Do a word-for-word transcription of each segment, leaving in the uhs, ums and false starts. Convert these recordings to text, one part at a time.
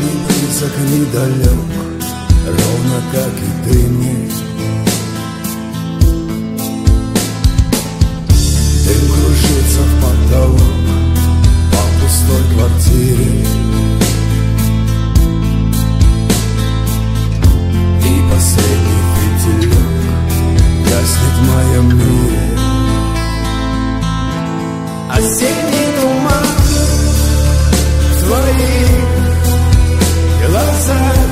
ни близок, ни далек, ровно как и ты мне. Дым кружится в потолок по пустой квартире, и последний фитилек гаснет в моем мире. Осенний туман в твоих глазах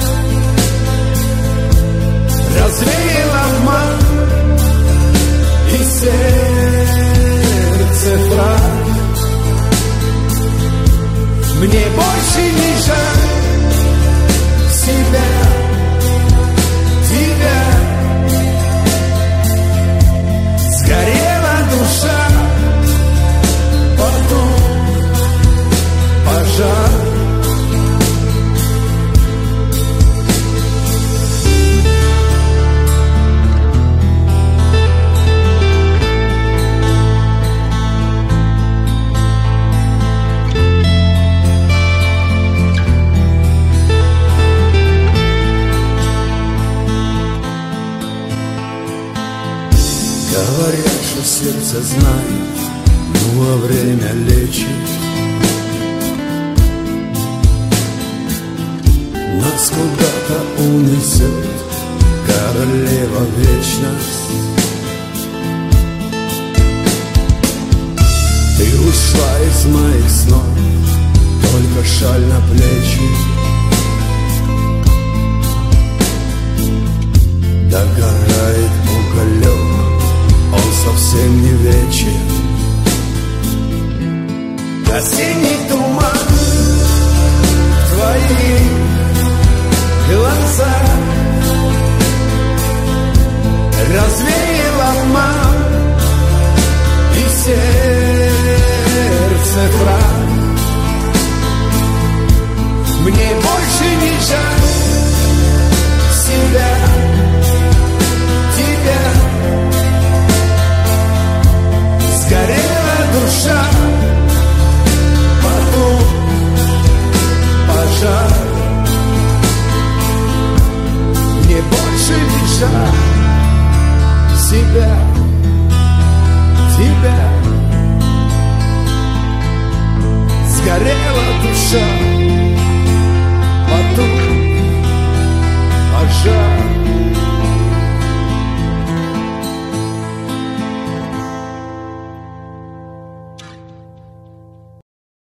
развеял обман и сердце фраг. Мне больше не жаль себя, тебя. Сгорела душа, потом пожар. Говорят, что сердце знает, ну а время лечит. Нас куда-то унесет королева вечность. Ты ушла из моих снов, только шаль на плечи. Догорает уголек, он совсем не вечен. Осенний туман в твоих глазах развеял обман и сердце фраг. Мне больше не жаль себя, тебя. Сгорела душа, потом пожар. Мне больше не жаль себя, тебя. Сгорела душа, потом пожар.